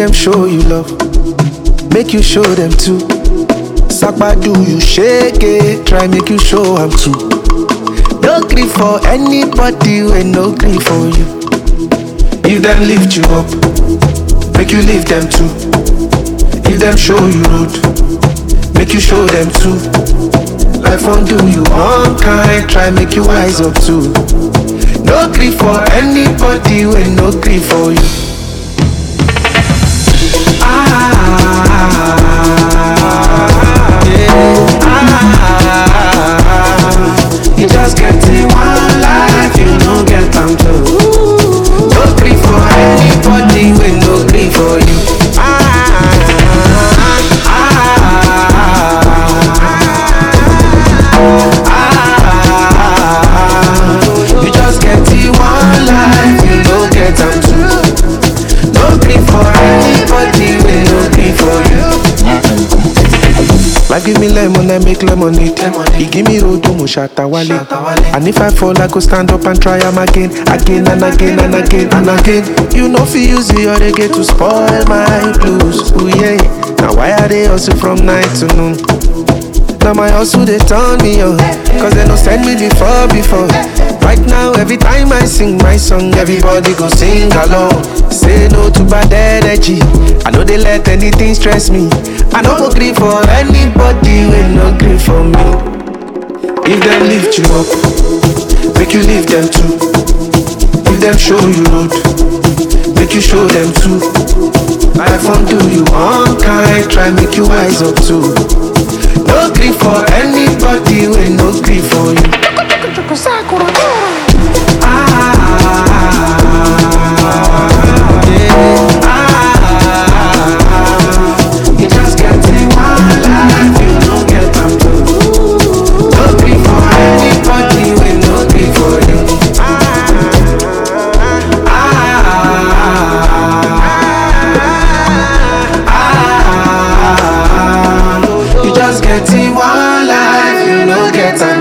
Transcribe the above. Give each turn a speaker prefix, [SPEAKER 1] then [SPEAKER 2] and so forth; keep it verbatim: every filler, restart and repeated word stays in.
[SPEAKER 1] them show you love, make you show them too. Sakpa do you shake it, try make you show them too. No grief for anybody when no grief for you. If them lift you up, make you lift them too. If them show you road, make you show them too. Life won't do you unkind, try make you wise up too. No grief for anybody when no grief for you. Ah, yeah. Ah, you just get in one life, you don't get time to. No grief for anybody when no grief for you. Ah, ah, ah, ah, you just get in one life, you don't get time to. No grief for anybody when no grief for you. Life give me lemon, I make lemonade. He give me road to Mushata Wale. And if I fall, I go stand up and try am again, again and again and again and again. You know fi use the other get to spoil my blues. Ooh yeah. Now why are they hustle from night to noon? Now my hustle they turn me on, cause they no send me before before. Right now every time I sing my song, everybody go sing along. Say no to bad energy, I know they let anything stress me. I no go grieve for anybody when no grieve for me. If them lift you up, make you lift them too. If them show you road, make you show them too. Life won't do you unkind, try make you wise up too. No grief for anybody when no grief for you. Ah, yeah. Ah, you just get in one life, you don't get time to. No grief for anybody when no grief for you. Ah, ah, ah, ah, you just get in one life, you don't get time.